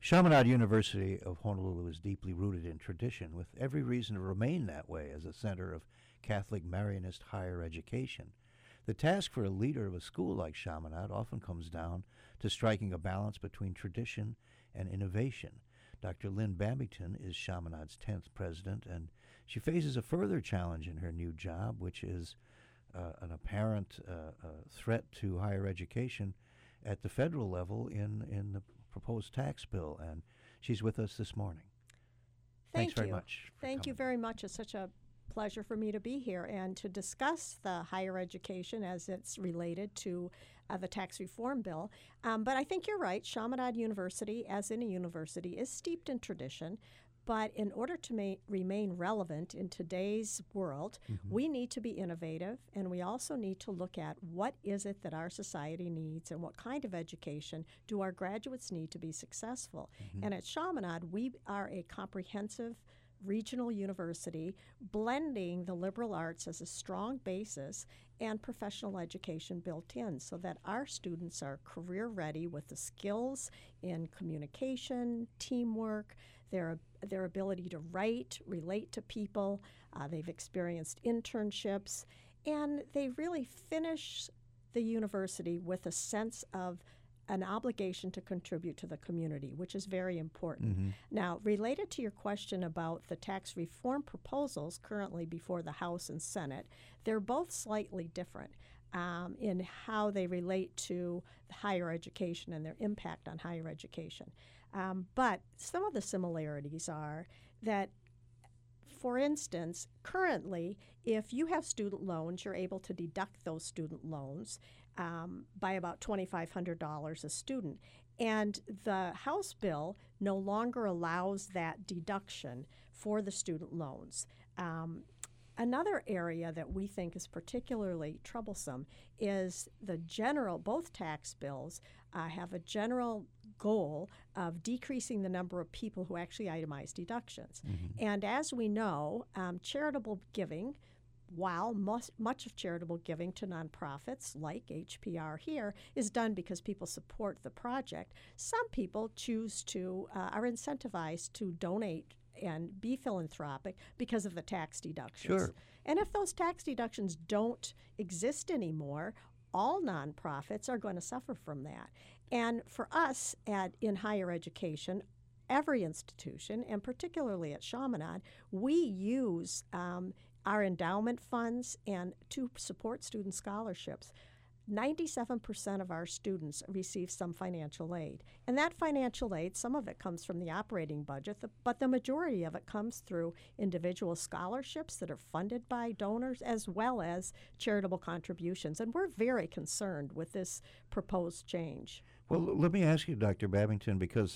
Chaminade University of Honolulu is deeply rooted in tradition, with every reason to remain that way as a center of Catholic Marianist higher education. The task for a leader of a school like Chaminade often comes down to striking a balance between tradition and innovation. Dr. Lynn Babington is Chaminade's 10th president, and she faces a further challenge in her new job, which is an apparent threat to higher education at the federal level in the proposed tax bill. And she's with us this morning. Thanks very much. Thank you very much. It's such a pleasure for me to be here and to discuss the higher education as it's related to the tax reform bill. But I think you're right. Chaminade University, as any university, is steeped in tradition. But in order to remain relevant in today's world, we need to be innovative, and we also need to look at what is it that our society needs and what kind of education do our graduates need to be successful. And at Chaminade, we are a comprehensive regional university blending the liberal arts as a strong basis and professional education built in so that our students are career ready with the skills in communication, teamwork, their ability to write, relate to people. They've experienced internships, and they really finish the university with a sense of an obligation to contribute to the community, which is very important. Now, related to your question about the tax reform proposals currently before the House and Senate, they're both slightly different in how they relate to higher education and their impact on higher education. But some of the similarities are that, for instance, currently, if you have student loans, you're able to deduct those student loans by about $2,500 a student. And the House bill no longer allows that deduction for the student loans. Another area that we think is particularly troublesome is both tax bills have a general goal of decreasing the number of people who actually itemize deductions. And as we know, charitable giving, while much of charitable giving to nonprofits like HPR here is done because people support the project, some people are incentivized to donate and be philanthropic because of the tax deductions. Sure. And if those tax deductions don't exist anymore, all nonprofits are going to suffer from that. And for us in higher education, every institution, and particularly at Chaminade, we use our endowment funds and to support student scholarships. 97% of our students receive some financial aid. And that financial aid, some of it comes from the operating budget, but the majority of it comes through individual scholarships that are funded by donors as well as charitable contributions. And we're very concerned with this proposed change. Well, let me ask you, Dr. Babington, because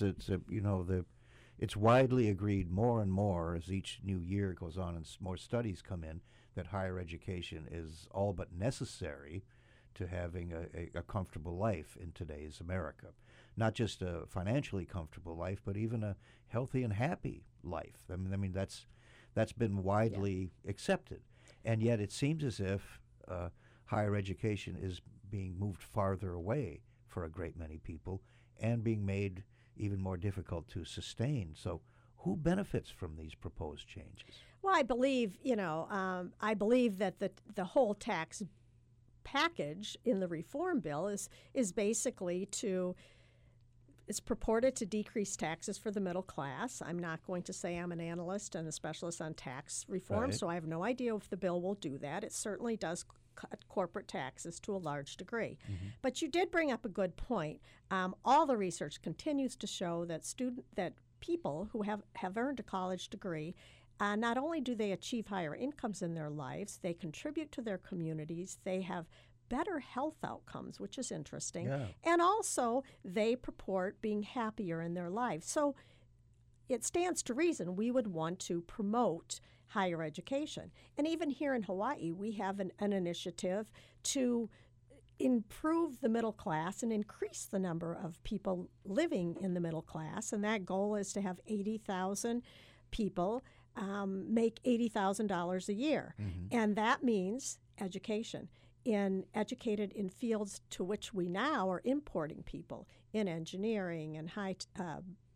it's widely agreed more and more as each new year goes on and more studies come in that higher education is all but necessary to having a comfortable life in today's America. Not just a financially comfortable life, but even a healthy and happy life. I mean that's been widely accepted. And yet it seems as if higher education is being moved farther away for a great many people and being made even more difficult to sustain. So who benefits from these proposed changes? Well, I believe, that the whole tax package in the reform bill is basically it's purported to decrease taxes for the middle class. I'm not going to say I'm an analyst and a specialist on tax reform, so I have no idea if the bill will do that. It certainly does cut corporate taxes to a large degree. But you did bring up a good point. All the research continues to show that people who have earned a college degree, not only do they achieve higher incomes in their lives, they contribute to their communities, they have better health outcomes, which is interesting, and also they purport being happier in their lives. So it stands to reason we would want to promote higher education. And even here in Hawaii, we have an initiative to improve the middle class and increase the number of people living in the middle class. And that goal is to have 80,000 people make $80,000 a year. And that means education. Educated in fields to which we now are importing people in engineering and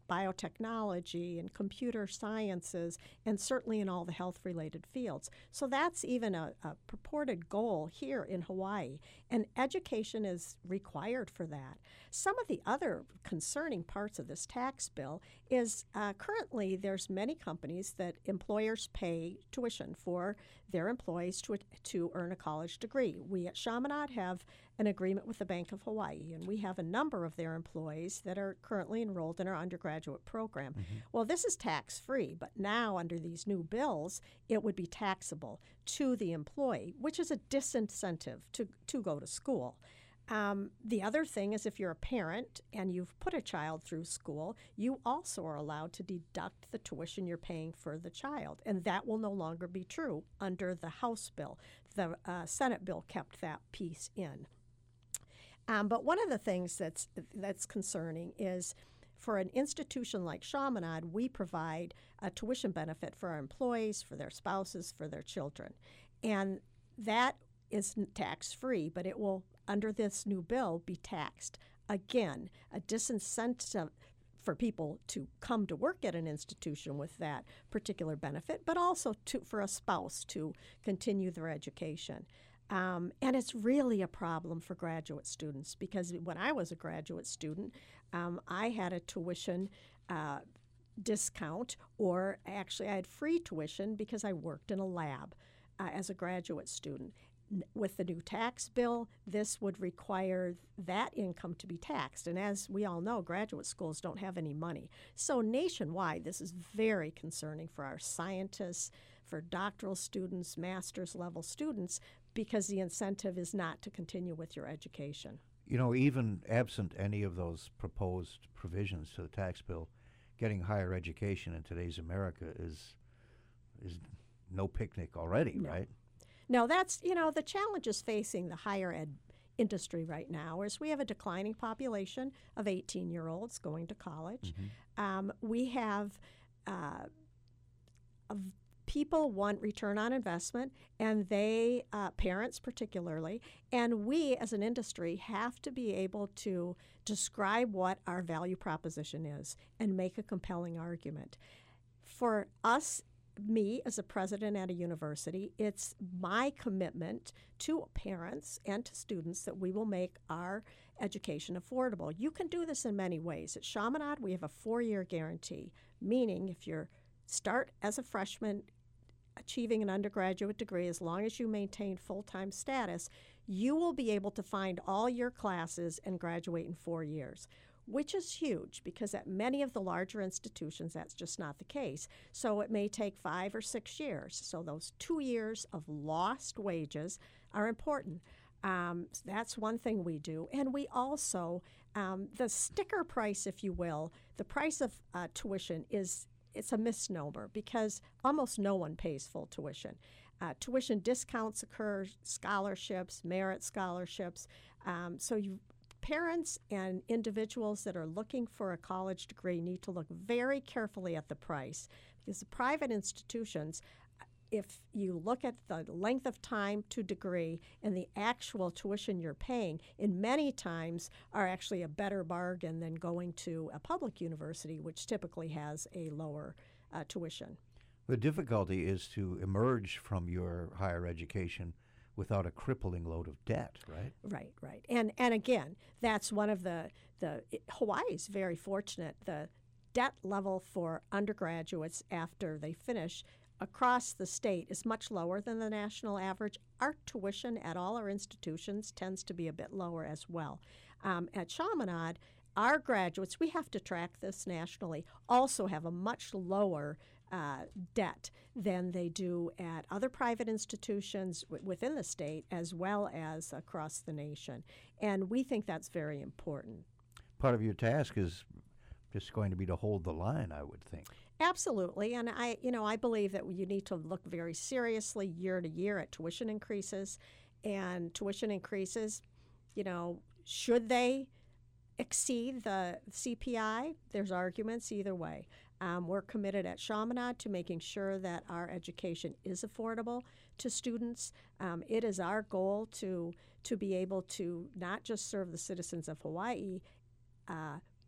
biotechnology and computer sciences, and certainly in all the health-related fields. So that's even a purported goal here in Hawaii, and education is required for that. Some of the other concerning parts of this tax bill is currently there's many companies that employers pay tuition for their employees to earn a college degree. We at Chaminade have an agreement with the Bank of Hawaii, and we have a number of their employees that are currently enrolled in our undergraduate program. Well, this is tax-free, but now under these new bills, it would be taxable to the employee, which is a disincentive to go to school. The other thing is if you're a parent and you've put a child through school, you also are allowed to deduct the tuition you're paying for the child, and that will no longer be true under the House bill. The Senate bill kept that piece in. But one of the things that's concerning is for an institution like Chaminade, we provide a tuition benefit for our employees, for their spouses, for their children. And that is tax-free, but it will, under this new bill, be taxed. Again, a disincentive for people to come to work at an institution with that particular benefit, but also for a spouse to continue their education. And it's really a problem for graduate students because when I was a graduate student, I had a tuition discount, or actually I had free tuition because I worked in a lab as a graduate student. With the new tax bill, this would require that income to be taxed. And as we all know, graduate schools don't have any money. So nationwide, this is very concerning for our scientists, for doctoral students, master's level students, because the incentive is not to continue with your education. You know, even absent any of those proposed provisions to the tax bill, getting higher education in today's America is no picnic already, No. right? No, that's, the challenges facing the higher ed industry right now is we have a declining population of 18-year-olds going to college. We have people want return on investment, and they, parents particularly, and we as an industry have to be able to describe what our value proposition is and make a compelling argument. For us, me as a president at a university, it's my commitment to parents and to students that we will make our education affordable. You can do this in many ways. At Chaminade, we have a 4-year guarantee, meaning if you start as a freshman achieving an undergraduate degree, as long as you maintain full-time status, you will be able to find all your classes and graduate in 4 years, which is huge because at many of the larger institutions, that's just not the case. So it may take 5 or 6 years. So those 2 years of lost wages are important. That's one thing we do. And we also, the sticker price, if you will, the price of tuition it's a misnomer because almost no one pays full tuition. Tuition discounts occur, scholarships, merit scholarships. Parents and individuals that are looking for a college degree need to look very carefully at the price because the private institutions, if you look at the length of time to degree and the actual tuition you're paying, in many times are actually a better bargain than going to a public university, which typically has a lower tuition. The difficulty is to emerge from your higher education without a crippling load of debt, right? Right. And again, that's one of Hawaii's very fortunate. The debt level for undergraduates after they finish across the state is much lower than the national average. Our tuition at all our institutions tends to be a bit lower as well. At Chaminade, our graduates, we have to track this nationally, also have a much lower debt than they do at other private institutions within the state as well as across the nation. And we think that's very important. Part of your task is just going to be to hold the line, I would think. Absolutely, and I believe that you need to look very seriously year to year at tuition increases, and tuition increases, should they exceed the CPI? There's arguments either way. We're committed at Chaminade to making sure that our education is affordable to students. It is our goal to be able to not just serve the citizens of Hawaii,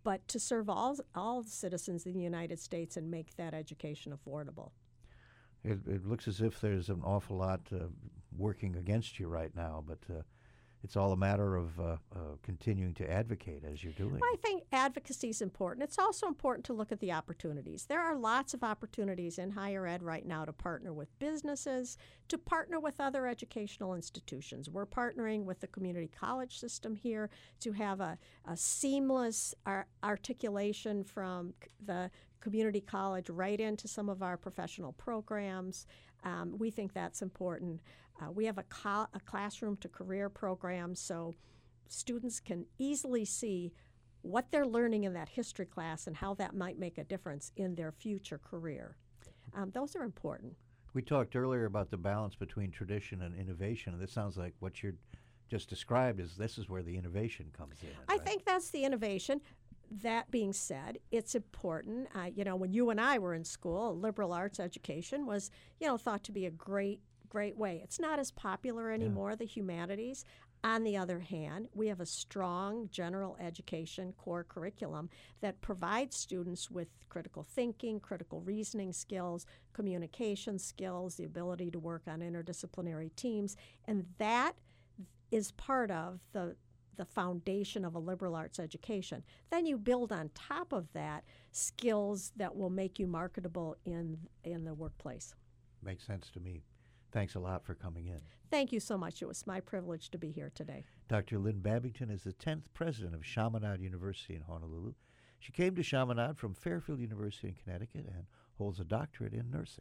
but to serve all citizens in the United States and make that education affordable. It looks as if there's an awful lot working against you right now, but it's all a matter of continuing to advocate as you're doing. Well, I think advocacy is important. It's also important to look at the opportunities. There are lots of opportunities in higher ed right now to partner with businesses, to partner with other educational institutions. We're partnering with the community college system here to have a seamless articulation from the community college right into some of our professional programs. We think that's important. We have a classroom to career program, so students can easily see what they're learning in that history class and how that might make a difference in their future career. Those are important. We talked earlier about the balance between tradition and innovation, and this sounds like what you just described this is where the innovation comes in. I think that's the innovation. That being said, it's important. When you and I were in school, liberal arts education was, thought to be a great way. It's not as popular anymore, the humanities. On the other hand, we have a strong general education core curriculum that provides students with critical thinking, critical reasoning skills, communication skills, the ability to work on interdisciplinary teams, and that is part of the foundation of a liberal arts education. Then you build on top of that skills that will make you marketable in the workplace. Makes sense to me. Thanks a lot for coming in. Thank you so much. It was my privilege to be here today. Dr. Lynn Babington is the 10th president of Chaminade University in Honolulu. She came to Chaminade from Fairfield University in Connecticut and holds a doctorate in nursing.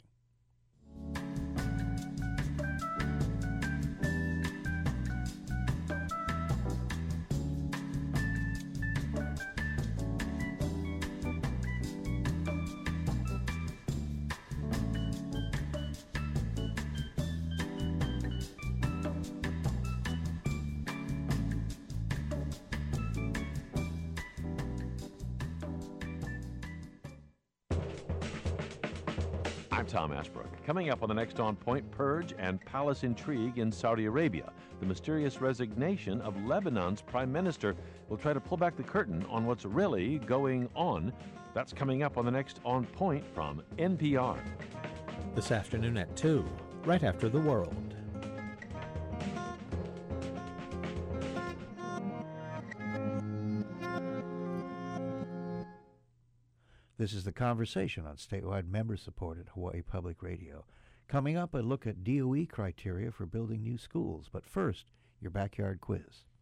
I'm Tom Ashbrook. Coming up on the next On Point, purge and palace intrigue in Saudi Arabia. The mysterious resignation of Lebanon's prime minister. We'll try to pull back the curtain on what's really going on. That's coming up on the next On Point from NPR. This afternoon at 2, right after The World. This is The Conversation on statewide member-supported Hawaii Public Radio. Coming up, a look at DOE criteria for building new schools. But first, your backyard quiz.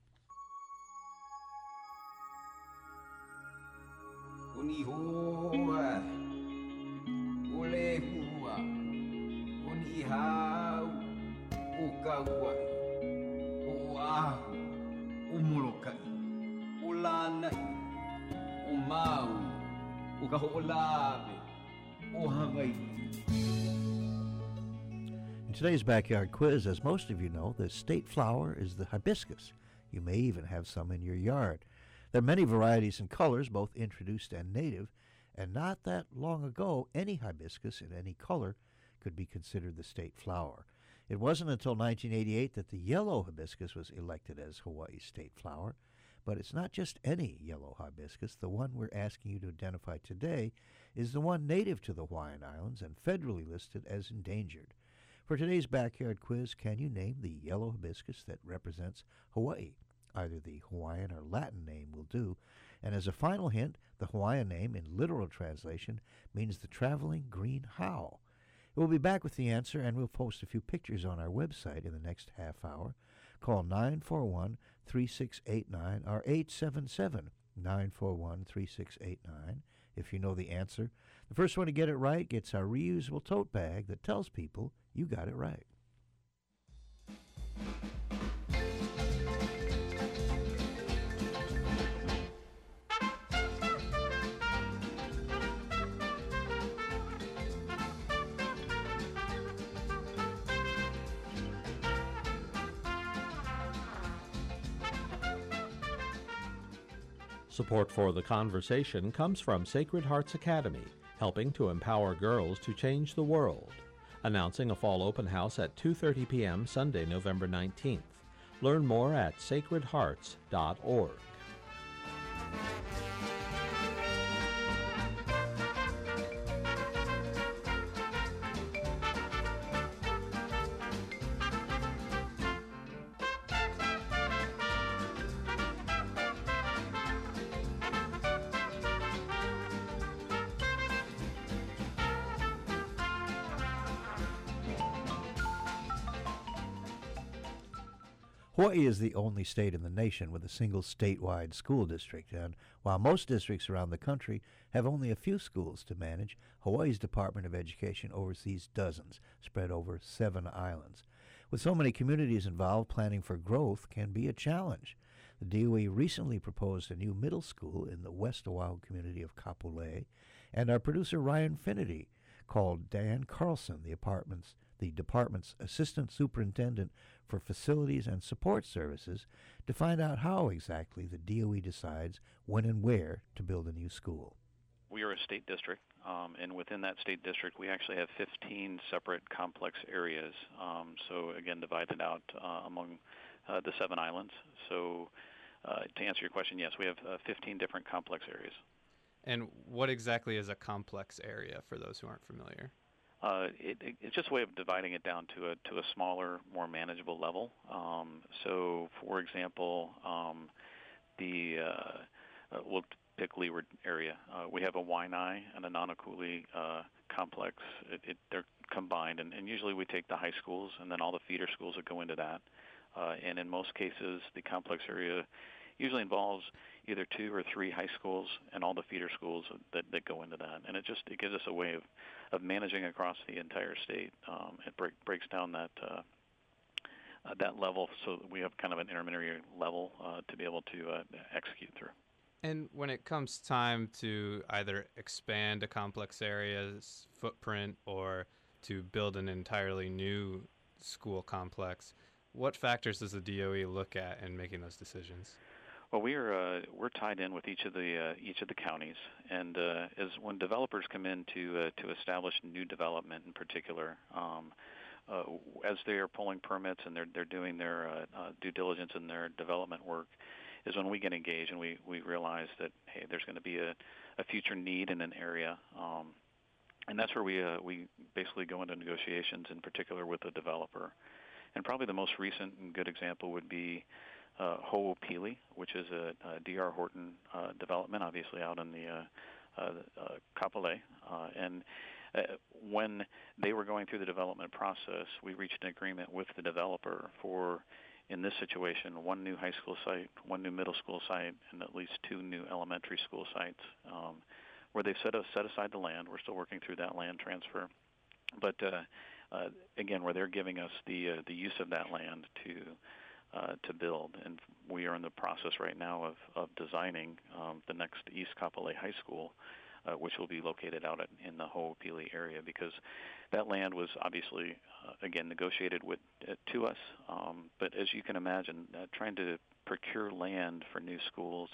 In today's backyard quiz, as most of you know, the state flower is the hibiscus. You may even have some in your yard. There are many varieties and colors, both introduced and native, and not that long ago, any hibiscus in any color could be considered the state flower. It wasn't until 1988 that the yellow hibiscus was elected as Hawaii's state flower. But it's not just any yellow hibiscus. The one we're asking you to identify today is the one native to the Hawaiian Islands and federally listed as endangered. For today's backyard quiz, can you name the yellow hibiscus that represents Hawaii? Either the Hawaiian or Latin name will do. And as a final hint, the Hawaiian name in literal translation means the traveling green how. We'll be back with the answer, and we'll post a few pictures on our website in the next half hour. Call 941-3689 or 877-941-3689 if you know the answer. The first one to get it right gets our reusable tote bag that tells people you got it right. Support for The Conversation comes from Sacred Hearts Academy, helping to empower girls to change the world. Announcing a fall open house at 2:30 p.m. Sunday, November 19th. Learn more at sacredhearts.org. Hawaii is the only state in the nation with a single statewide school district, and while most districts around the country have only a few schools to manage, Hawaii's Department of Education oversees dozens, spread over 7 islands. With so many communities involved, planning for growth can be a challenge. The DOE recently proposed a new middle school in the West Oahu community of Kapolei, and our producer Ryan Finity called Dan Carlson, the department's assistant superintendent for facilities and support services, to find out how exactly the DOE decides when and where to build a new school. We are a state district, and within that state district, we actually have 15 separate complex areas. So again, divided out among the 7 islands. So to answer your question, yes, we have 15 different complex areas. And what exactly is a complex area for those who aren't familiar? It's just a way of dividing it down to a smaller, more manageable level. So, for example, we'll pick Leeward area. We have a Waianae and a Nanakuli complex. They're combined, and usually we take the high schools and then all the feeder schools that go into that. And in most cases, the complex area usually involves either 2 or 3 high schools and all the feeder schools that go into that. And it gives us a way of managing across the entire state. It breaks down that level so that we have kind of an intermediary level to be able to execute through. And when it comes time to either expand a complex area's footprint or to build an entirely new school complex, what factors does the DOE look at in making those decisions? Well, we're tied in with each of the counties, and as when developers come in to establish new development in particular, as they are pulling permits and they're doing their due diligence in their development work, is when we get engaged and we realize that hey, there's going to be a future need in an area, and that's where we basically go into negotiations in particular with the developer. And probably the most recent and good example would be Ho'opili, which is a D.R. Horton development, obviously out in the Kapolei. And when they were going through the development process, we reached an agreement with the developer for, in this situation, 1 new high school site, 1 new middle school site, and at least 2 new elementary school sites, where they've set aside the land. We're still working through that land transfer. But again, where they're giving us the use of that land to build, and we are in the process right now of designing the next East Kapolei High School, which will be located out in the Ho'opili area, because that land was obviously again negotiated to us. But as you can imagine, trying to procure land for new schools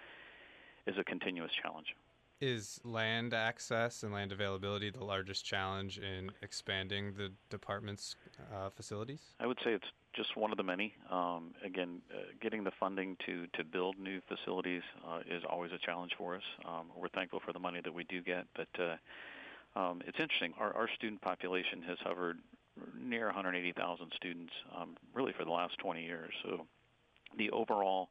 is a continuous challenge. Is land access and land availability the largest challenge in expanding the department's facilities? I would say it's just one of the many. Again, getting the funding to build new facilities is always a challenge for us. We're thankful for the money that we do get, but it's interesting. Our student population has hovered near 180,000 students really for the last 20 years. So the overall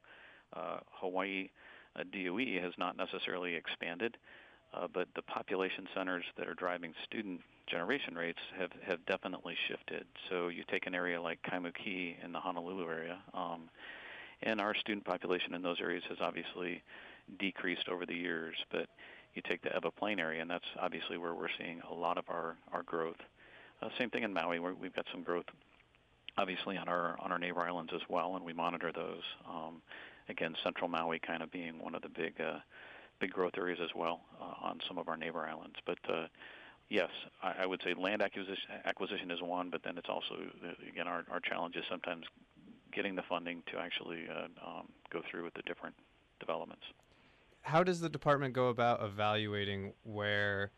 Hawaii DOE has not necessarily expanded, but the population centers that are driving student generation rates have definitely shifted. So you take an area like Kaimuki in the Honolulu area, and our student population in those areas has obviously decreased over the years. But you take the Ewa Plain area, and that's obviously where we're seeing a lot of our growth. Same thing in Maui, where we've got some growth, obviously on our neighbor islands as well, and we monitor those. Again, Central Maui kind of being one of the big growth areas as well on some of our neighbor islands. But yes, I would say land acquisition is one, but then it's also, again, our challenge is sometimes getting the funding to actually go through with the different developments. How does the department go about evaluating where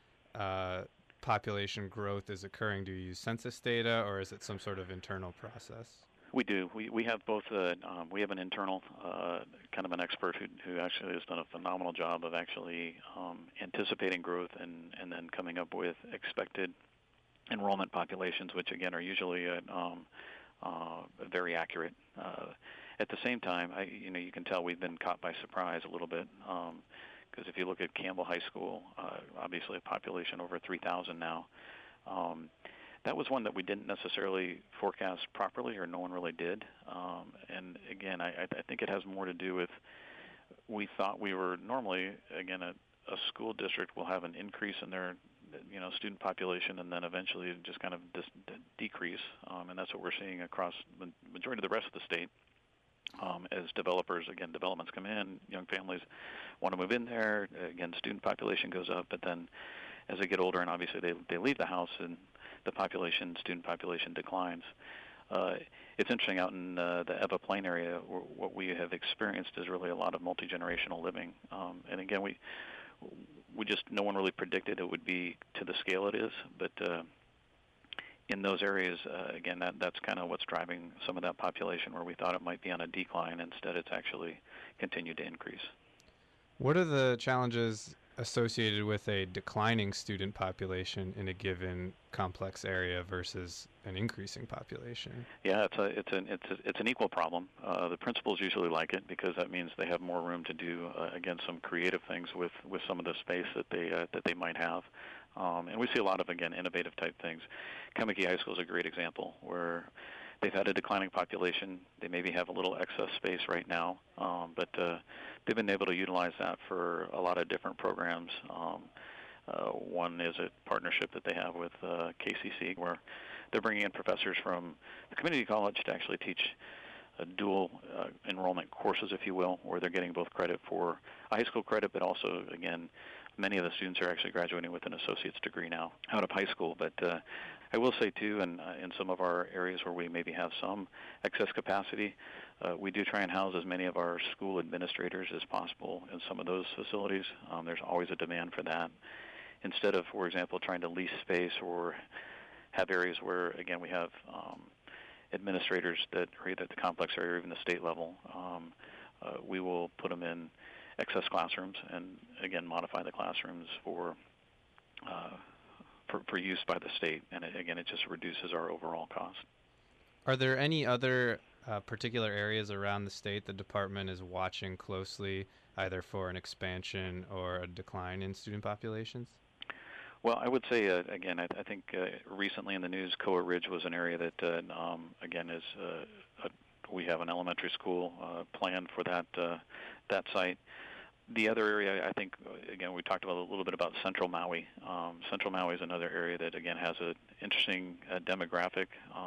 population growth is occurring? Do you use census data, or is it some sort of internal process? We do. We have both. We have an internal kind of an expert who actually has done a phenomenal job of actually anticipating growth and then coming up with expected enrollment populations, which again are usually very accurate. At the same time, you can tell we've been caught by surprise a little bit, because if you look at Campbell High School, obviously a population over 3,000 now. that was one that we didn't necessarily forecast properly, or no one really did. And again, I think it has more to do with, we thought we were normally, again, a school district will have an increase in their student population, and then eventually just kind of decrease, and that's what we're seeing across the majority of the rest of the state. As developments come in, young families want to move in there. Again, student population goes up, but then as they get older and obviously they leave the house, and the student population declines. It's interesting out in the Eva Plain area, what we have experienced is really a lot of multi-generational living. And again, no one really predicted it would be to the scale it is, but in those areas, again, that's kind of what's driving some of that population, where we thought it might be on a decline. Instead, it's actually continued to increase. What are the challenges associated with a declining student population in a given complex area versus an increasing population? Yeah, it's an equal problem. The principals usually like it because that means they have more room to do again some creative things with some of the space that they might have. And we see a lot of, again, innovative type things. Kaimuki High School is a great example where they've had a declining population. They maybe have a little excess space right now, but they've been able to utilize that for a lot of different programs. One is a partnership that they have with KCC, where they're bringing in professors from the community college to actually teach dual enrollment courses, if you will, where they're getting both credit for a high school credit, but also, again, many of the students are actually graduating with an associate's degree now out of high school. But I will say, too, in some of our areas where we maybe have some excess capacity, we do try and house as many of our school administrators as possible in some of those facilities. There's always a demand for that. Instead of, for example, trying to lease space or have areas where, again, we have administrators that are either at the complex area or even the state level, we will put them in excess classrooms and, again, modify the classrooms for use by the state. And, it just reduces our overall cost. Are there any other particular areas around the state the department is watching closely, either for an expansion or a decline in student populations? Well, I would say, again, I think recently in the news, Koa Ridge was an area that, again, is we have an elementary school planned for that site. The other area, I think, again, we talked about a little bit about Central Maui. Central Maui is another area that, again, has an interesting demographic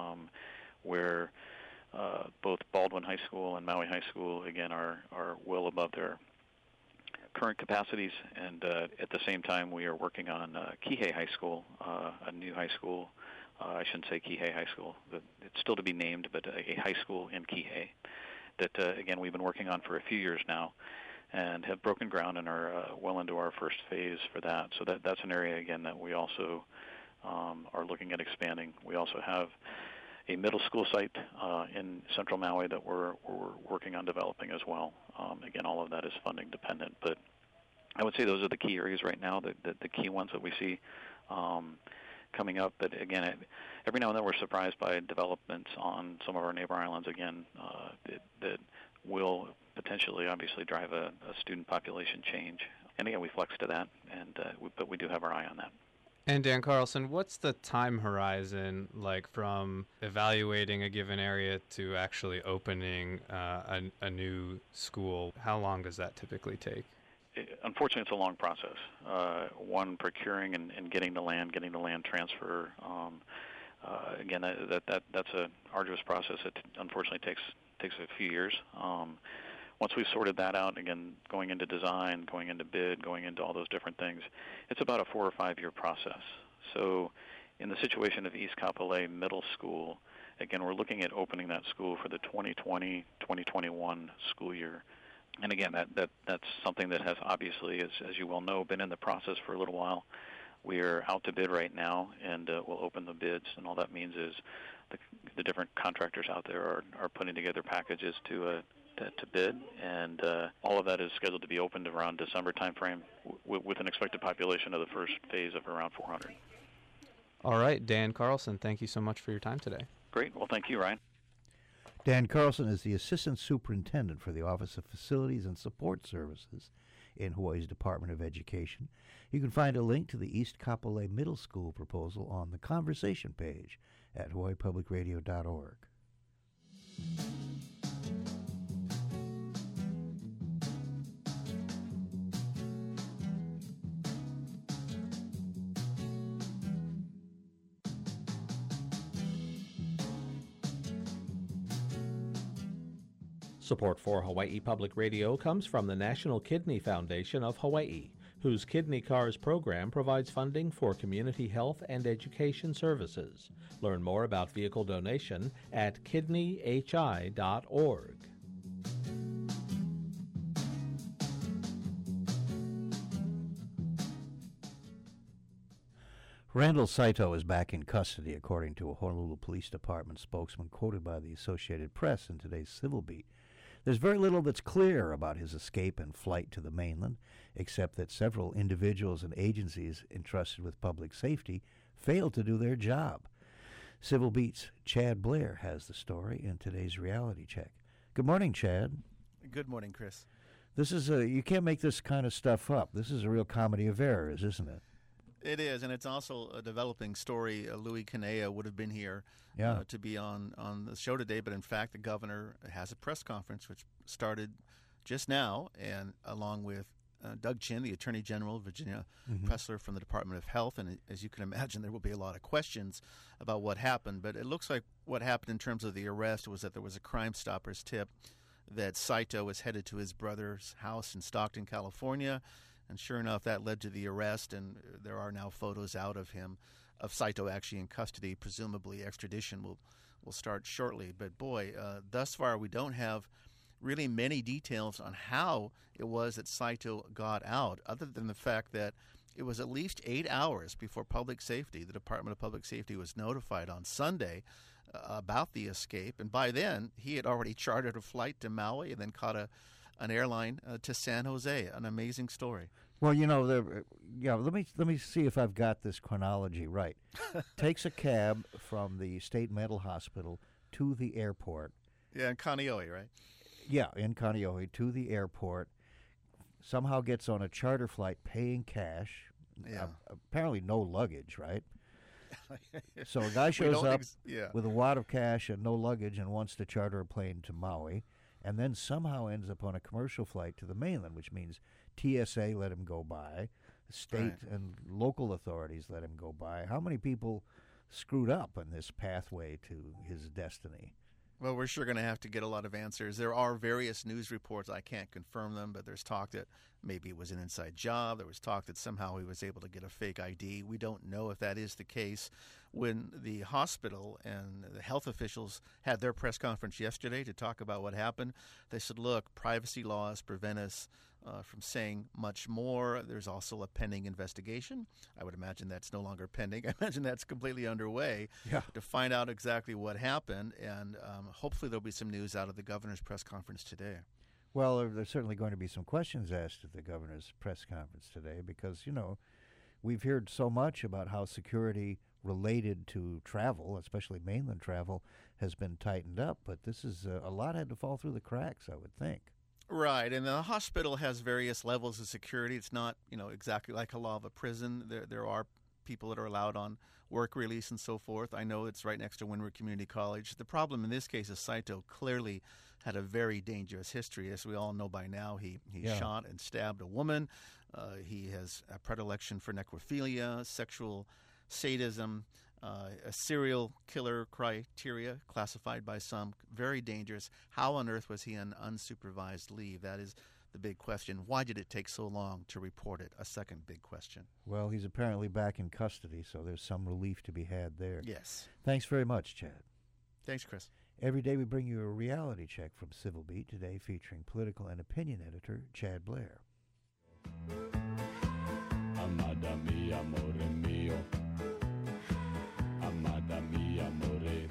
where both Baldwin High School and Maui High School, again, are well above their current capacities, and at the same time we are working on Kihei High School, a new high school. I shouldn't say Kihei High School. It's still to be named, but a high school in Kihei that, again, we've been working on for a few years now and have broken ground and are well into our first phase for that. So that's an area, again, that we also are looking at expanding. We also have a middle school site in Central Maui that we're working on developing as well. Again, all of that is funding dependent, but I would say those are the key areas right now, the key ones that we see coming up. But again, every now and then we're surprised by developments on some of our neighbor islands, again, that will potentially, obviously, drive a student population change. And again, we flex to that, but we do have our eye on that. And Dan Carlson, what's the time horizon like from evaluating a given area to actually opening a new school? How long does that typically take? Unfortunately, it's a long process. One, procuring and getting the land transfer. Again, that's an arduous process. It unfortunately takes a few years. Once we've sorted that out, again, going into design, going into bid, going into all those different things, it's about a 4 or 5 year process. So in the situation of East Kapolei Middle School, again, we're looking at opening that school for the 2020-2021 school year. And again, that's something that has obviously, as you well know, been in the process for a little while. We are out to bid right now, and we'll open the bids, and all that means is the different contractors out there are putting together packages to bid, and all of that is scheduled to be opened around December timeframe with an expected population of the first phase of around 400. All right, Dan Carlson, thank you so much for your time today. Great. Well, thank you, Ryan. Dan Carlson is the Assistant Superintendent for the Office of Facilities and Support Services in Hawaii's Department of Education. You can find a link to the East Kapolei Middle School proposal on the conversation page at hawaiipublicradio.org. Support for Hawaii Public Radio comes from the National Kidney Foundation of Hawaii, whose Kidney Cars program provides funding for community health and education services. Learn more about vehicle donation at kidneyhi.org. Randall Saito is back in custody, according to a Honolulu Police Department spokesman quoted by the Associated Press in today's Civil Beat. There's very little that's clear about his escape and flight to the mainland, except that several individuals and agencies entrusted with public safety failed to do their job. Civil Beat's Chad Blair has the story in today's Reality Check. Good morning, Chad. Good morning, Chris. This is you can't make this kind of stuff up. This is a real comedy of errors, isn't it? It is, and it's also a developing story. Louis Kanea would have been here to be on the show today, but in fact, the governor has a press conference which started just now, and along with Doug Chin, the Attorney General, Virginia Pressler from the Department of Health, and as you can imagine, there will be a lot of questions about what happened. But it looks like what happened in terms of the arrest was that there was a Crime Stoppers tip that Saito was headed to his brother's house in Stockton, California. And sure enough, that led to the arrest, and there are now photos out of him, of Saito actually in custody. Presumably extradition will start shortly. But boy, thus far we don't have really many details on how it was that Saito got out, other than the fact that it was at least 8 hours before public safety. The Department of Public Safety was notified on Sunday about the escape, and by then he had already chartered a flight to Maui and then caught an airline to San Jose. An amazing story. Well, you know, let me see if I've got this chronology right. Takes a cab from the state mental hospital to the airport. Yeah, in Kaneohe, right? Yeah, in Kaneohe to the airport. Somehow gets on a charter flight, paying cash. Yeah. Apparently, no luggage, right? So a guy shows up with a wad of cash and no luggage and wants to charter a plane to Maui, and then somehow ends up on a commercial flight to the mainland, which means TSA let him go by, state and local authorities let him go by. How many people screwed up on this pathway to his destiny? Well, we're sure going to have to get a lot of answers. There are various news reports. I can't confirm them, but there's talk that maybe it was an inside job. There was talk that somehow he was able to get a fake ID. We don't know if that is the case. When the hospital and the health officials had their press conference yesterday to talk about what happened, they said, look, privacy laws prevent us from saying much more. There's also a pending investigation. I would imagine that's no longer pending. I imagine that's completely underway to find out exactly what happened, and hopefully there'll be some news out of the governor's press conference today. Well, there's certainly going to be some questions asked at the governor's press conference today because, you know, we've heard so much about how security related to travel, especially mainland travel, has been tightened up, but this is a lot had to fall through the cracks, I would think. Right, and the hospital has various levels of security. It's not, exactly like a law of a prison. There are people that are allowed on work release and so forth. I know it's right next to Windward Community College. The problem in this case is Saito clearly had a very dangerous history. As we all know by now, he shot and stabbed a woman. He has a predilection for necrophilia, sexual sadism, a serial killer criteria classified by some, very dangerous. How on earth was he on unsupervised leave? That is the big question. Why did it take so long to report it? A second big question. Well, he's apparently back in custody, so there's some relief to be had there. Yes. Thanks very much, Chad. Thanks, Chris. Every day we bring you a reality check from Civil Beat, today featuring political and opinion editor Chad Blair. Amada mi amore mio. Amada mi amore.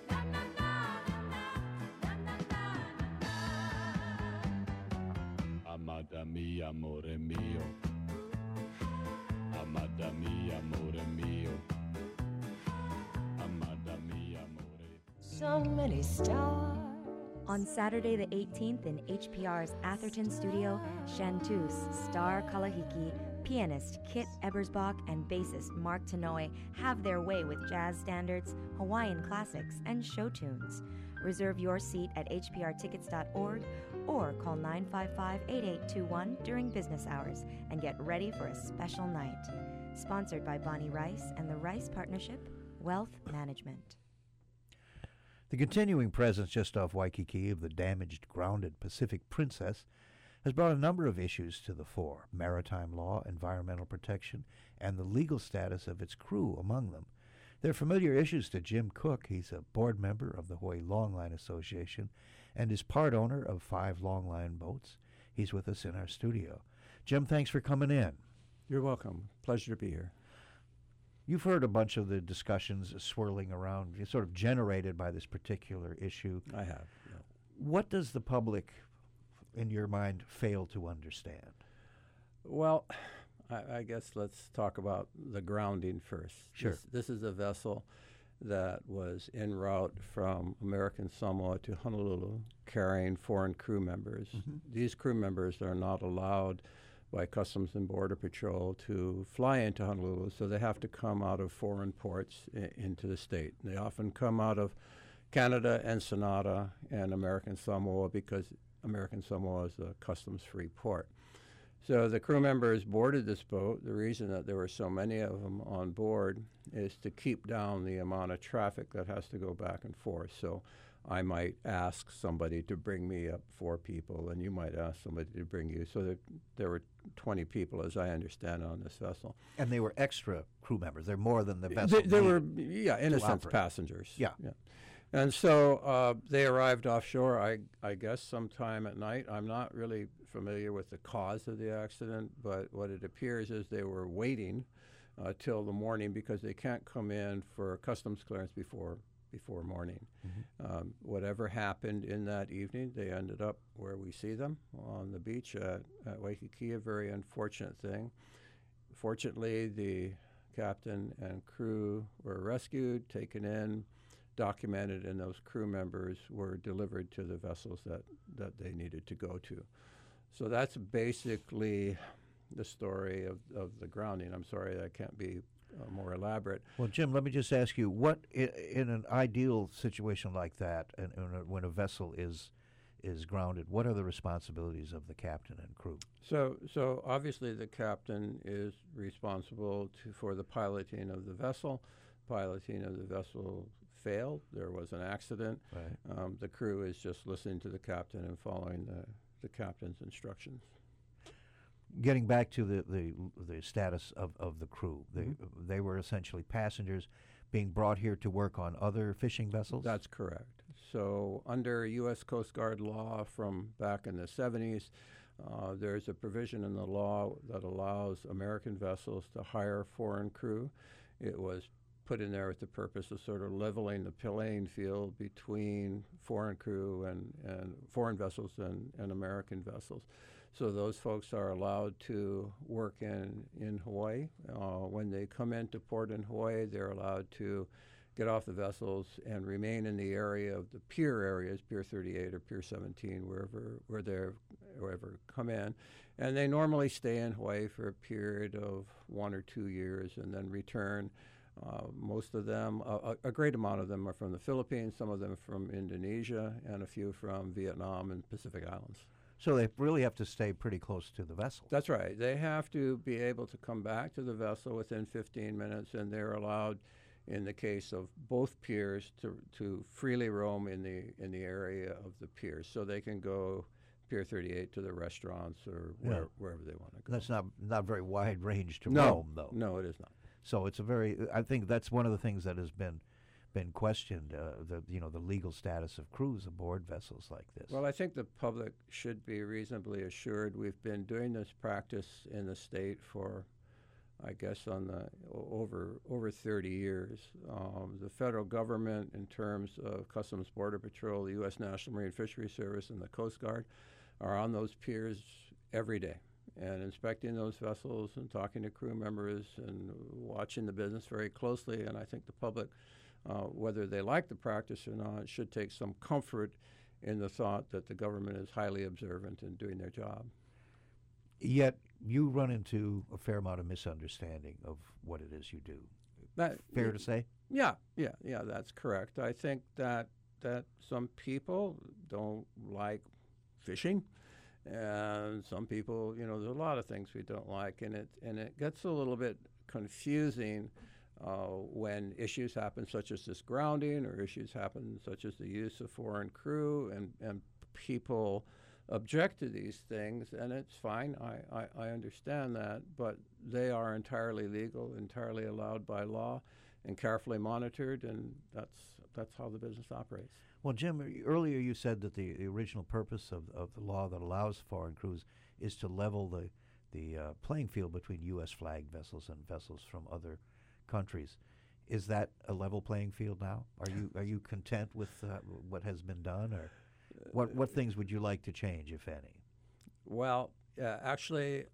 Amada mi amore mio. Amada mi amore mio. Amada mi amore. So many stars On Saturday the 18th in HPR's Atherton studio, chanteuse Star Kalahiki, pianist Kit Ebersbach, and bassist Mark Tanoe have their way with jazz standards, Hawaiian classics, and show tunes. Reserve your seat at hprtickets.org or call 955-8821 during business hours and get ready for a special night. Sponsored by Bonnie Rice and the Rice Partnership, Wealth Management. The continuing presence just off Waikiki of the damaged, grounded Pacific Princess has brought a number of issues to the fore: maritime law, environmental protection, and the legal status of its crew among them. They're familiar issues to Jim Cook. He's a board member of the Hawaii Longline Association and is part owner of 5 longline boats. He's with us in our studio. Jim, thanks for coming in. You're welcome. Pleasure to be here. You've heard a bunch of the discussions swirling around, sort of generated by this particular issue. I have. Yeah. What does the public, in your mind, fail to understand? Well, I guess let's talk about the grounding first. Sure. This is a vessel that was en route from American Samoa to Honolulu carrying foreign crew members. Mm-hmm. These crew members are not allowed by Customs and Border Patrol to fly into Honolulu, so they have to come out of foreign ports into the state. They often come out of Canada, Ensenada, and American Samoa because American Samoa is a customs-free port. So the crew members boarded this boat. The reason that there were so many of them on board is to keep down the amount of traffic that has to go back and forth. So I might ask somebody to bring me up 4 people, and you might ask somebody to bring you. So there were 20 people, as I understand it, on this vessel. And they were extra crew members. They're more than the vessel. They were, yeah, in a sense, passengers. Yeah. And so they arrived offshore, I guess, sometime at night. I'm not really familiar with the cause of the accident, but what it appears is they were waiting till the morning because they can't come in for customs clearance before morning. Mm-hmm. Whatever happened in that evening, they ended up where we see them on the beach at Waikiki, a very unfortunate thing. Fortunately, the captain and crew were rescued, taken in, documented, and those crew members were delivered to the vessels that they needed to go to. So that's basically the story of the grounding. I'm sorry I can't be more elaborate. Well, Jim, let me just ask you, what in an ideal situation like that, and when a vessel is grounded, what are the responsibilities of the captain and crew? So obviously the captain is responsible for the piloting of the vessel. Piloting of the vessel failed. There was an accident. Right. The crew is just listening to the captain and following the captain's instructions. Getting back to the status of the crew, they were essentially passengers being brought here to work on other fishing vessels? That's correct. So under U.S. Coast Guard law from back in the 70s, there's a provision in the law that allows American vessels to hire foreign crew. It was put in there with the purpose of sort of leveling the playing field between foreign crew and foreign vessels and American vessels. So those folks are allowed to work in Hawaii. When they come into port in Hawaii, they're allowed to get off the vessels and remain in the area of the pier areas, Pier 38 or Pier 17, wherever come in. And they normally stay in Hawaii for a period of 1 or 2 years and then return. Most of them, a great amount of them are from the Philippines, some of them from Indonesia, and a few from Vietnam and Pacific Islands. So they really have to stay pretty close to the vessel. That's right. They have to be able to come back to the vessel within 15 minutes, and they're allowed, in the case of both piers, to freely roam in the area of the piers. So they can go Pier 38 to the restaurants or wherever they want to go. That's not very wide range to roam, though. No, it is not. So it's I think that's one of the things that has been questioned, the legal status of crews aboard vessels like this. Well, I think the public should be reasonably assured. We've been doing this practice in the state for, I guess, over 30 years. The federal government, in terms of Customs Border Patrol, the U.S. National Marine Fisheries Service, and the Coast Guard, are on those piers every day and inspecting those vessels and talking to crew members and watching the business very closely. And I think the public, whether they like the practice or not, should take some comfort in the thought that the government is highly observant in doing their job. Yet you run into a fair amount of misunderstanding of what it is you do. Fair to say? Yeah, that's correct. I think that some people don't like fishing, and some people, there's a lot of things we don't like, and it gets a little bit confusing when issues happen such as this grounding, or issues happen such as the use of foreign crew, and people object to these things, and it's fine. I understand that, but they are entirely legal, entirely allowed by law, and carefully monitored, and that's how the business operates. Well, Jim, earlier you said that the original purpose of the law that allows foreign crews is to level the playing field between U.S. flagged vessels and vessels from other countries. Is that a level playing field now? Are you content with what has been done, or what things would you like to change, if any? Well, actually,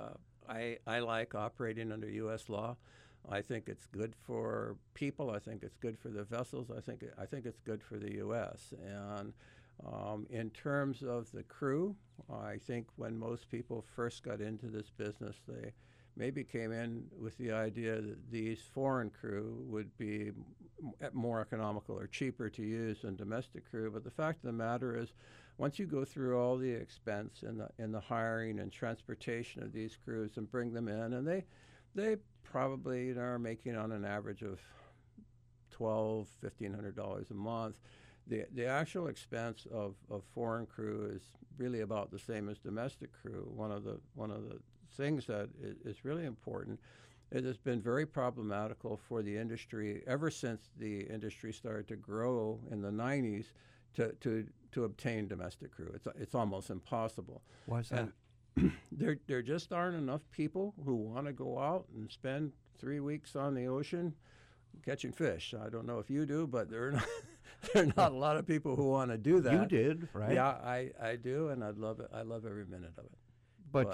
I like operating under U.S. law. I think it's good for people. I think it's good for the vessels. I think it's good for the U.S. And in terms of the crew, I think when most people first got into this business, they maybe came in with the idea that these foreign crew would be more economical or cheaper to use than domestic crew. But the fact of the matter is, once you go through all the expense in the hiring and transportation of these crews and bring them in, and they probably are making on an average of $1,200–1,500 a month. The actual expense of foreign crew is really about the same as domestic crew. One of the things that is really important, it has been very problematical for the industry ever since the industry started to grow in the 90s to obtain domestic crew. It's almost impossible. Why is that? There just aren't enough people who want to go out and spend 3 weeks on the ocean catching fish. I don't know if you do, but there are not a lot of people who want to do that. You did, right? Yeah, I do, and I love it. I love every minute of it. But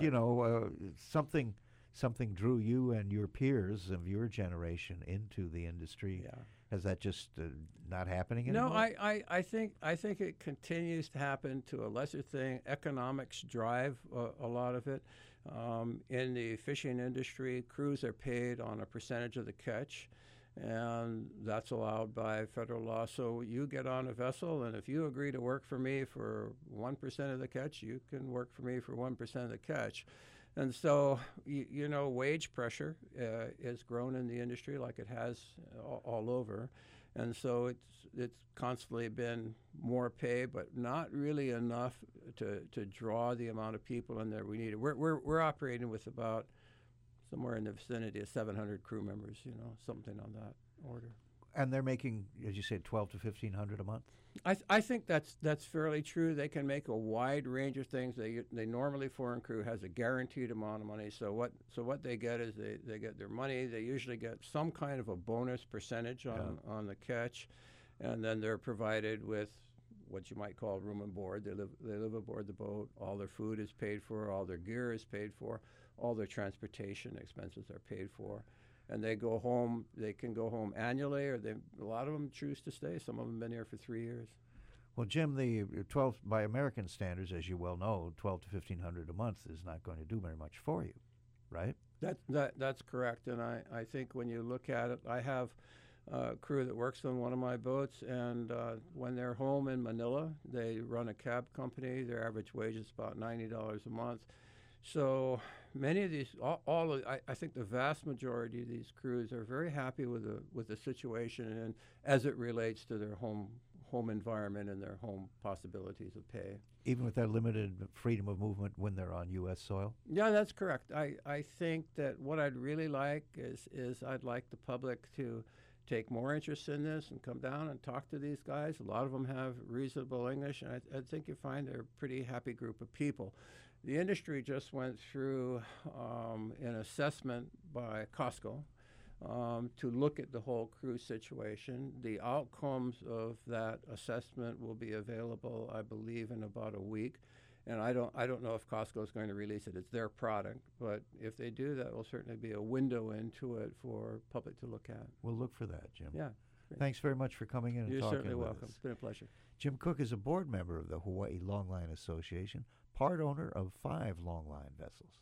something drew you and your peers of your generation into the industry. Yeah. Has that just not happening anymore? No, I think it continues to happen to a lesser thing. Economics drive a lot of it. In the fishing industry, crews are paid on a percentage of the catch, and that's allowed by federal law. So you get on a vessel, and if you agree to work for me for 1% of the catch, you can work for me for 1% of the catch. And so, wage pressure has grown in the industry like it has all over. And so it's constantly been more pay, but not really enough to draw the amount of people in there we need. We're operating with about somewhere in the vicinity of 700 crew members, something on that order. And they're making, as you said, $1,200 to $1,500 a month? I think that's fairly true. They can make a wide range of things. They normally, foreign crew has a guaranteed amount of money. So what they get is they get their money. They usually get some kind of a bonus percentage on the catch, and then they're provided with what you might call room and board. They live aboard the boat. All their food is paid for. All their gear is paid for. All their transportation expenses are paid for. And they go home. They can go home annually, or a lot of them choose to stay. Some of them have been here for 3 years. Well, Jim, the 12 by American standards, as you well know, $1,200 to $1,500 a month is not going to do very much for you, right? That's correct. And I think when you look at it, I have a crew that works on one of my boats, and when they're home in Manila, they run a cab company. Their average wage is about $90 a month. So many of these, I think the vast majority of these crews are very happy with the situation, and as it relates to their home environment and their home possibilities of pay. Even with their limited freedom of movement when they're on U.S. soil? Yeah, that's correct. I think that what I'd really like is I'd like the public to take more interest in this and come down and talk to these guys. A lot of them have reasonable English, and I think you find they're a pretty happy group of people. The industry just went through an assessment by Costco to look at the whole crew situation. The outcomes of that assessment will be available, I believe, in about a week. And I don't know if Costco is going to release it. It's their product. But if they do, that will certainly be a window into it for public to look at. We'll look for that, Jim. Yeah. Thanks very much for coming in and You're talking certainly with welcome. us. It's been a pleasure. Jim Cook is a board member of the Hawaii Longline Association, part owner of 5 longline vessels.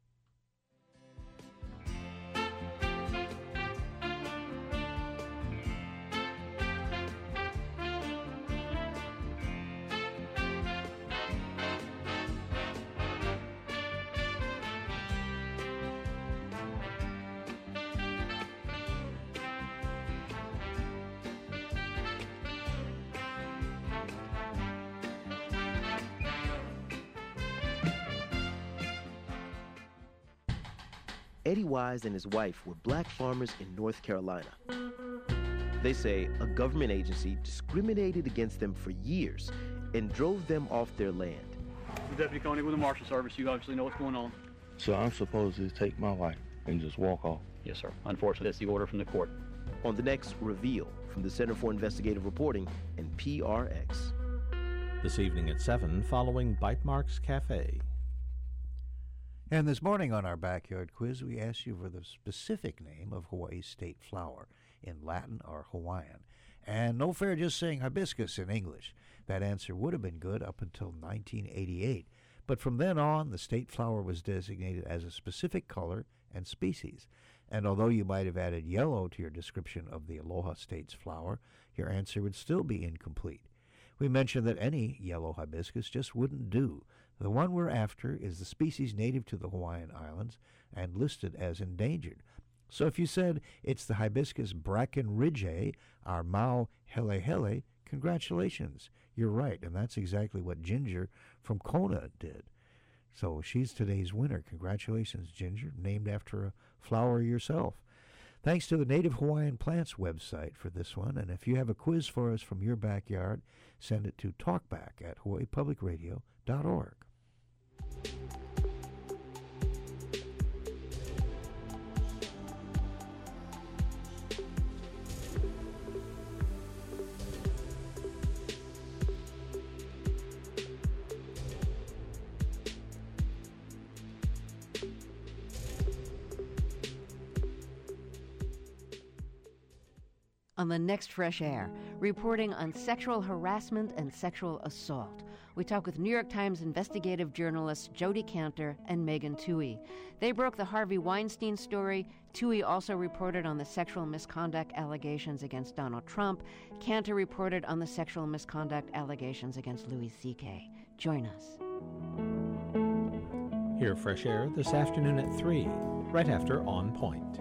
Eddie Wise and his wife were black farmers in North Carolina. They say a government agency discriminated against them for years and drove them off their land. Deputy Coney with the Marshal Service. You obviously know what's going on. So I'm supposed to take my wife and just walk off? Yes, sir. Unfortunately, that's the order from the court. On the next Reveal from the Center for Investigative Reporting and PRX. This evening at 7, following Bite Marks Cafe. And this morning on our Backyard Quiz, we asked you for the specific name of Hawaii's state flower in Latin or Hawaiian. And no fair just saying hibiscus in English. That answer would have been good up until 1988. But from then on, the state flower was designated as a specific color and species. And although you might have added yellow to your description of the Aloha State's flower, your answer would still be incomplete. We mentioned that any yellow hibiscus just wouldn't do. The one we're after is the species native to the Hawaiian Islands and listed as endangered. So if you said it's the hibiscus Brackenridgei, our Mau Hele Hele, congratulations. You're right, and that's exactly what Ginger from Kona did. So she's today's winner. Congratulations, Ginger, named after a flower yourself. Thanks to the Native Hawaiian Plants website for this one, and if you have a quiz for us from your backyard, send it to talkback@hawaiipublicradio.org. On the next Fresh Air, reporting on sexual harassment and sexual assault. We talk with New York Times investigative journalists Jodi Kantor and Megan Twohey. They broke the Harvey Weinstein story. Twohey also reported on the sexual misconduct allegations against Donald Trump. Kantor reported on the sexual misconduct allegations against Louis C.K. Join us. Hear Fresh Air this afternoon at 3, right after On Point.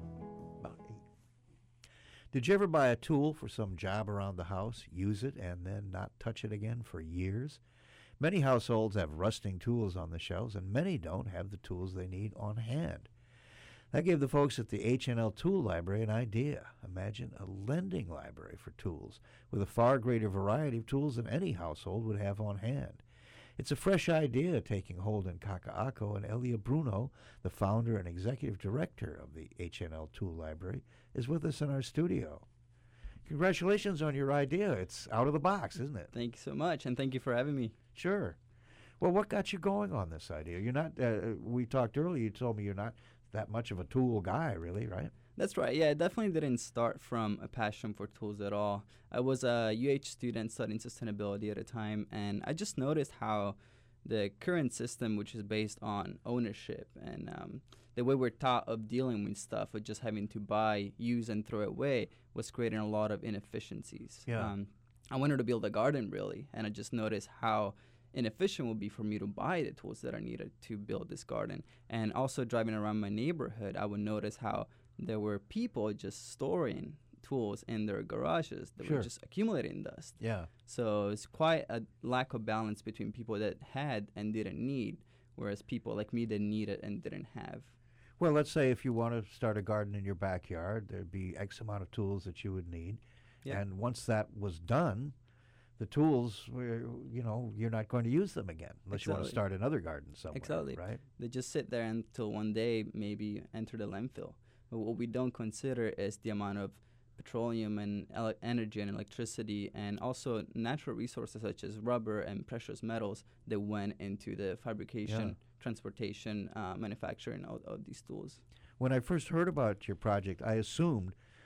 Did you ever buy a tool for some job around the house, use it, and then not touch it again for years? Many households have rusting tools on the shelves, and many don't have the tools they need on hand. That gave the folks at the H&L Tool Library an idea. Imagine a lending library for tools, with a far greater variety of tools than any household would have on hand. It's a fresh idea taking hold in Kaka'ako, and Elia Bruno, the founder and executive director of the H&L Tool Library, is with us in our studio. Congratulations on your idea. It's out of the box, isn't it? Thank you so much, and thank you for having me. Sure. Well, what got you going on this idea? You're not, we talked earlier, you told me you're not that much of a tool guy, really, right? That's right. Yeah, it definitely didn't start from a passion for tools at all. I was a UH student studying sustainability at a time, and I just noticed how the current system, which is based on ownership and the way we're taught of dealing with stuff, of just having to buy, use, and throw it away, was creating a lot of inefficiencies. Yeah. I wanted to build a garden, really, and I just noticed how inefficient it would be for me to buy the tools that are needed to build this garden. And also driving around my neighborhood, I would notice how there were people just storing tools in their garages that were just accumulating dust. Yeah. So it's quite a lack of balance between people that had and didn't need, whereas people like me that needed and didn't have. Well, let's say if you want to start a garden in your backyard, there'd be X amount of tools that you would need. Yeah. And once that was done, the tools, you're not going to use them again unless you want to start another garden somewhere. Exactly. Right? They just sit there until one day maybe enter the landfill. But what we don't consider is the amount of petroleum and energy and electricity and also natural resources such as rubber and precious metals that went into the fabrication, transportation, manufacturing of these tools. When I first heard about your project, I assumed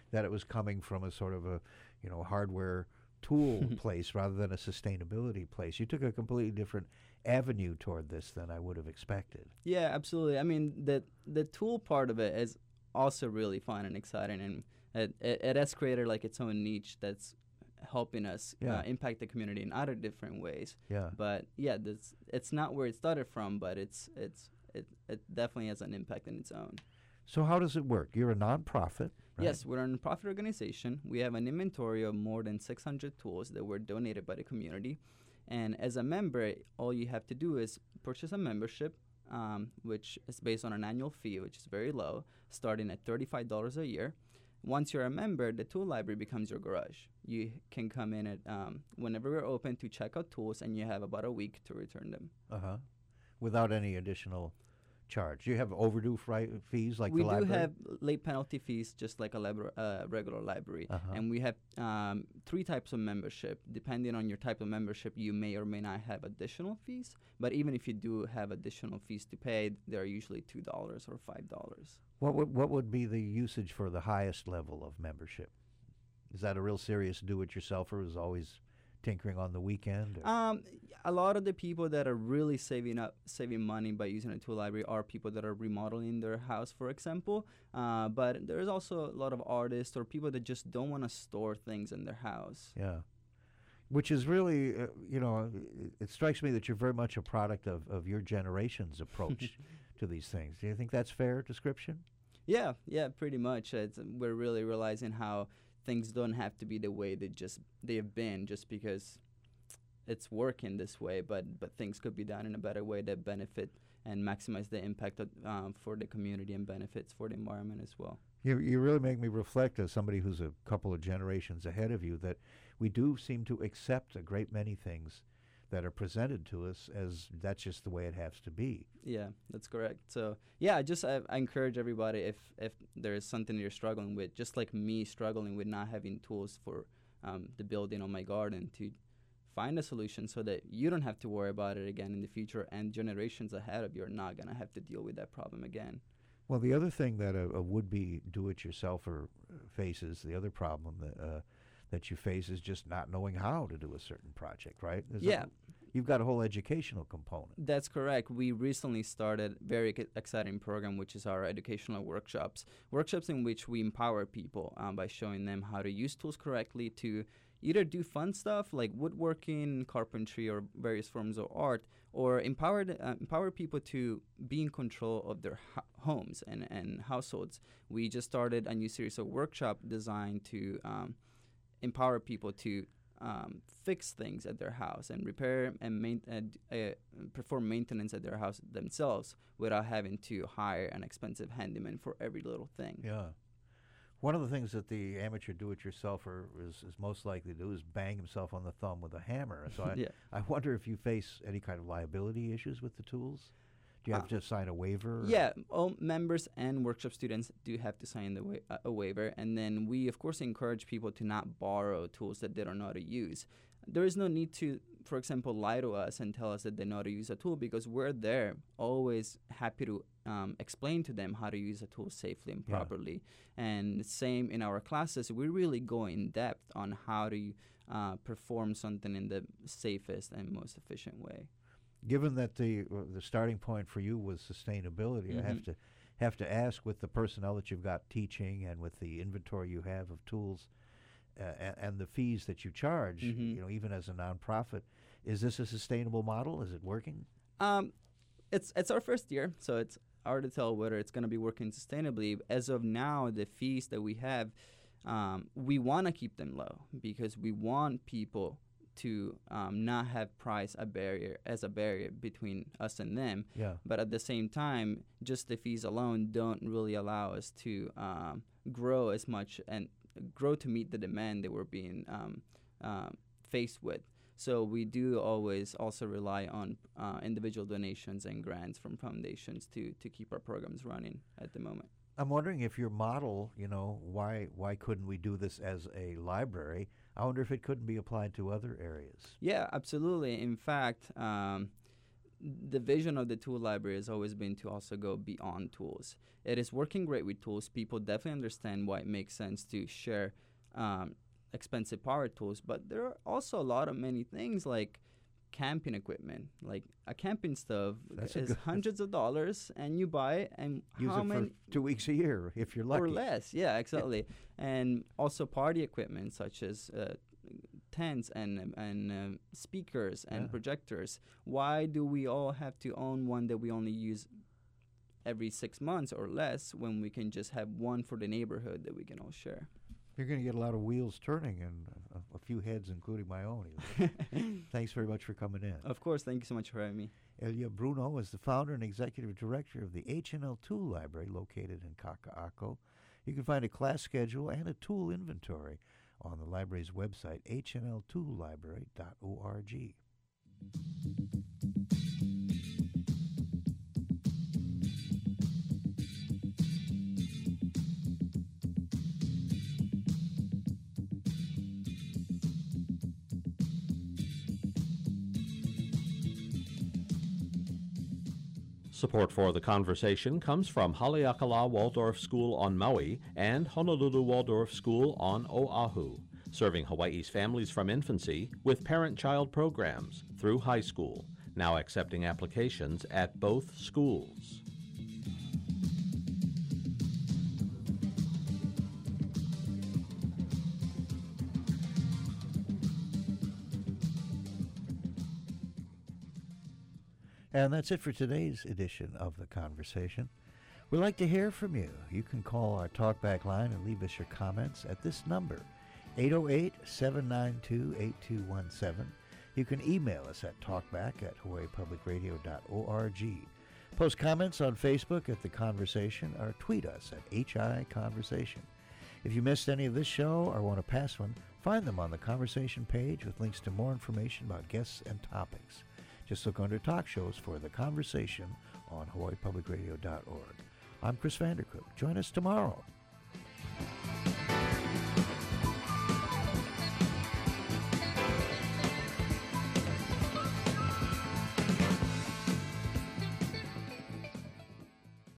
that it was coming from a sort of a, hardware tool place rather than a sustainability place. You took a completely different avenue toward this than I would have expected. Yeah, absolutely. I mean, the tool part of it is also really fun and exciting, and it has created like its own niche that's helping us impact the community in other different ways. Yeah. But yeah, it's not where it started from, but it definitely has an impact in its own. So how does it work? You're a nonprofit, right? Yes, we're a nonprofit organization. We have an inventory of more than 600 tools that were donated by the community. And as a member, all you have to do is purchase a membership, which is based on an annual fee, which is very low, starting at $35 a year. Once you're a member, the tool library becomes your garage. You can come in at whenever we're open to check out tools, and you have about a week to return them. Without any additional charge. Do you have overdue fees like the library? We do have late penalty fees, just like a regular library. And we have 3 types of membership. Depending on your type of membership, you may or may not have additional fees. But even if you do have additional fees to pay, they're usually $2 or $5. What would be the usage for the highest level of membership? Is that a real serious do-it-yourselfer who's always tinkering on the weekend? A lot of the people that are really saving money by using a tool library are people that are remodeling their house, for example. But there's also a lot of artists or people that just don't want to store things in their house. Yeah. Which is really, it strikes me that you're very much a product of your generation's approach to these things. Do you think that's fair description? Yeah, pretty much. We're really realizing how things don't have to be the way they have been just because it's working this way, but things could be done in a better way that benefit and maximize the impact for the community and benefits for the environment as well. You really make me reflect, as somebody who's a couple of generations ahead of you, that we do seem to accept a great many things that are presented to us as that's just the way it has to be. Yeah, that's correct. So yeah, I encourage everybody, if there's something you're struggling with, just like me struggling with not having tools for the building on my garden, to find a solution so that you don't have to worry about it again in the future, and generations ahead of you are not going to have to deal with that problem again. Well, the other thing that a would-be do-it-yourselfer faces, the other problem that you face is just not knowing how to do a certain project, right? You've got a whole educational component. That's correct. We recently started a very exciting program, which is our educational workshops in which we empower people by showing them how to use tools correctly to either do fun stuff like woodworking, carpentry, or various forms of art, or empower people to be in control of their homes and households. We just started a new series of workshops designed to empower people to fix things at their house and repair and perform maintenance at their house themselves without having to hire an expensive handyman for every little thing. Yeah. One of the things that the amateur do-it-yourselfer is most likely to do is bang himself on the thumb with a hammer. So I wonder if you face any kind of liability issues with the tools? Do you have to sign a waiver? Yeah, all members and workshop students do have to sign a waiver. And then we, of course, encourage people to not borrow tools that they don't know how to use. There is no need to, for example, lie to us and tell us that they know how to use a tool, because we're there always happy to explain to them how to use a tool safely and properly. And same in our classes, we really go in depth on how to perform something in the safest and most efficient way. Given that the starting point for you was sustainability, I have to ask, with the personnel that you've got teaching and with the inventory you have of tools and the fees that you charge, even as a nonprofit, is this a sustainable model? Is it working? It's our first year, so it's hard to tell whether it's going to be working sustainably. As of now, the fees that we have, we want to keep them low because we want people to not have price as a barrier between us and them. Yeah. But at the same time, just the fees alone don't really allow us to grow as much and grow to meet the demand that we're being faced with. So we do always also rely on individual donations and grants from foundations to keep our programs running at the moment. I'm wondering if your model, why couldn't we do this as a library? I wonder if it couldn't be applied to other areas. Yeah, absolutely. In fact, the vision of the tool library has always been to also go beyond tools. It is working great with tools. People definitely understand why it makes sense to share expensive power tools, but there are also a lot of many things like camping equipment. Like a camping stove is hundreds of dollars, and you buy it, and use how it many for 2 weeks a year if you're lucky. or less. Yeah, exactly. And also party equipment such as tents and speakers and projectors. Why do we all have to own one that we only use every 6 months or less when we can just have one for the neighborhood that we can all share? You're going to get a lot of wheels turning and a few heads, including my own. Thanks very much for coming in. Of course. Thank you so much for having me. Elia Bruno is the founder and executive director of the H&L Tool Library located in Kaka'ako. You can find a class schedule and a tool inventory on the library's website, hnltoollibrary.org. Support for the conversation comes from Haleakala Waldorf School on Maui and Honolulu Waldorf School on Oahu, serving Hawaii's families from infancy with parent-child programs through high school, now accepting applications at both schools. And that's it for today's edition of The Conversation. We'd like to hear from you. You can call our talkback line and leave us your comments at this number, 808-792-8217. You can email us at talkback@hawaiipublicradio.org. Post comments on Facebook at The Conversation or tweet us at HI Conversation. If you missed any of this show or want a past one, find them on the Conversation page with links to more information about guests and topics. Just look under Talk Shows for The Conversation on hawaiipublicradio.org. I'm Chris Vandercook. Join us tomorrow.